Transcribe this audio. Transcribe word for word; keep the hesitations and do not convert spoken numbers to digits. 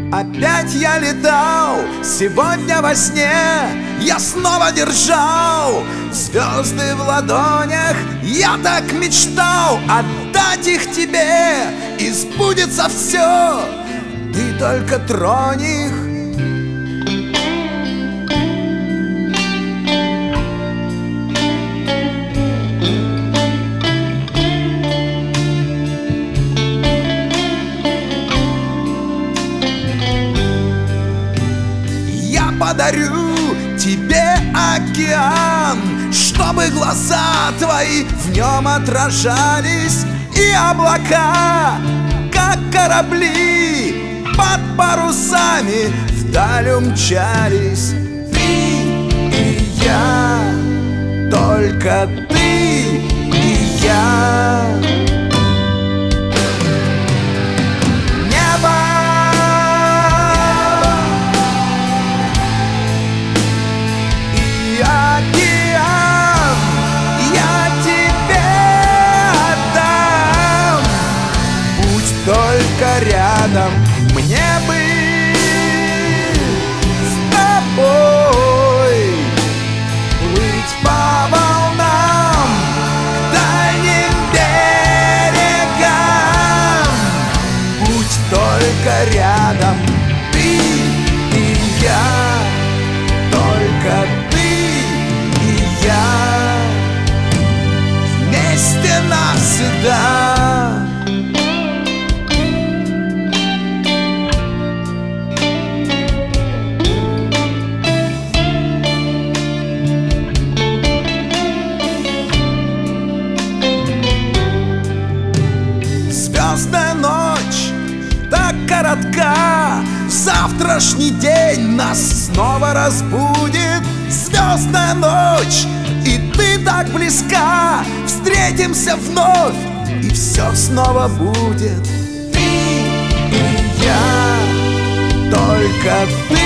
Опять я летал, сегодня во сне я снова держал звезды в ладонях. Я так мечтал отдать их тебе, и сбудется все, ты только тронь их. Подарю тебе океан, чтобы глаза твои в нем отражались, и облака, как корабли, под парусами вдаль умчались. Ты и я, только ты и я. Только рядом мне быть с тобой, плыть по волнам к дальним берегам. Будь только рядом, ты и я, только ты и я, вместе навсегда. Звездная ночь так коротка, завтрашний день нас снова разбудит. Звездная ночь, и ты так близка, встретимся вновь, и все снова будет. Ты и я, только ты